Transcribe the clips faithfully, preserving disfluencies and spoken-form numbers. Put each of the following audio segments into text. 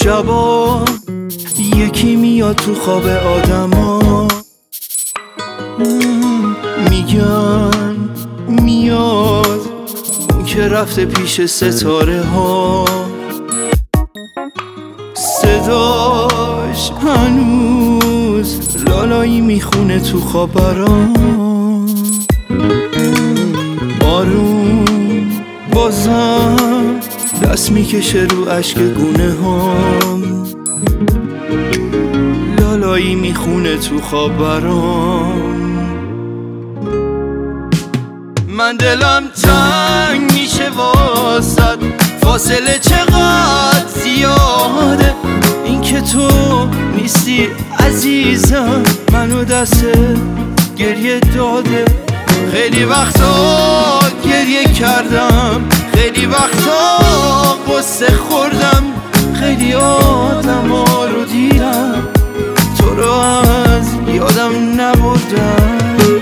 شبا یکی میاد تو خواب آدما، میگن میاد اون که رفته پیش ستاره ها، صداش هنوز لالایی میخونه تو خواب برام. آروم بازم دست میکشه رو عشق گونه هام، لالایی میخونه تو خواب برام. من دلم تنگ میشه واسد، فاصله چقدر زیاده، این که تو نیستی عزیزم منو دست گریه داده. خیلی وقتا گریه کردم، خیلی وقتا قصه خوردم، خیلی آدم ها رو دیدم تو رو از یادم نبردم.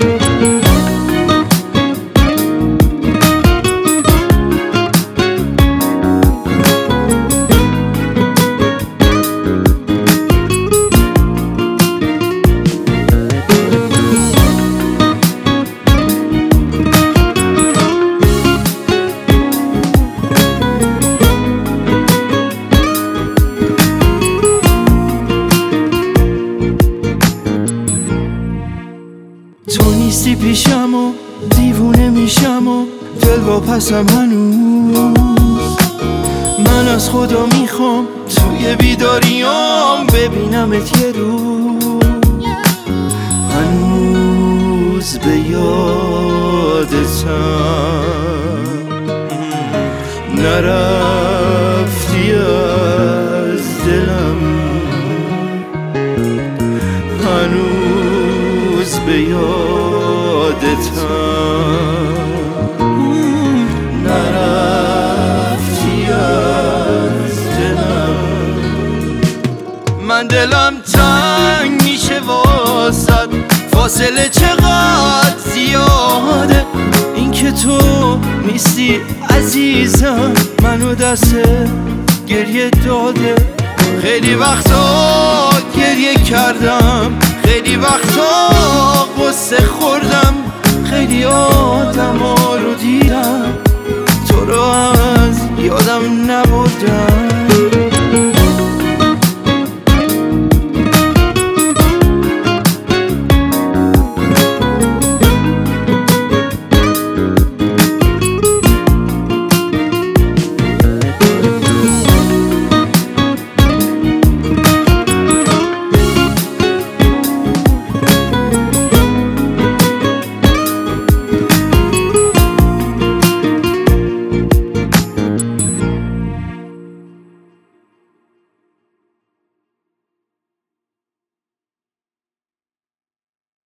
تو نیستی پیشم و دیوونه میشم و دل واپسم هنوز. من از خدا میخوام توی بیداریام ببینمت یه روز، هنوز به یادتم نرفتی از دلم، هنوز به یادتم نرفتی از دلم. من دلم تنگ میشه واسد، فاصله چقدر زیاده، این که تو نیستی عزیزم منو دست گریه داده. خیلی وقتا گریه کردم، خیلی وقتا قصه خوردم، خیلی آدم ها رو دیدم